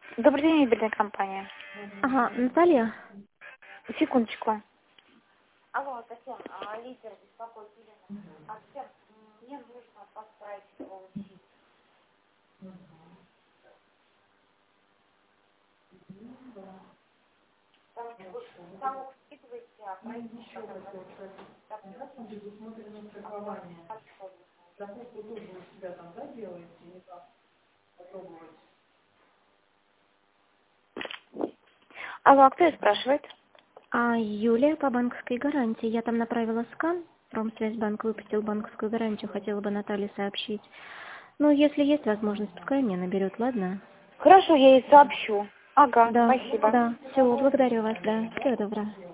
Добрый день, мебельная компания. Ага, Наталья? Секундочку. Алло, Татьяна, лидер беспокоит Елена. Татьяна, мне нужно поставить получить. Там вы скидываете, а пройти еще предусмотрено страхование. Страховку тоже у себя там, да, делаете? Или как? Попробовать. Алло, а кто ее спрашивает? Юлия по банковской гарантии. Я там направила скан. Промсвязьбанк выпустил банковскую гарантию. Хотела бы Наталье сообщить. Ну, если есть возможность, пускай меня наберет, ладно? Хорошо, я ей сообщу. Ага, Да, спасибо. да. Все, благодарю вас, да. Всего доброго.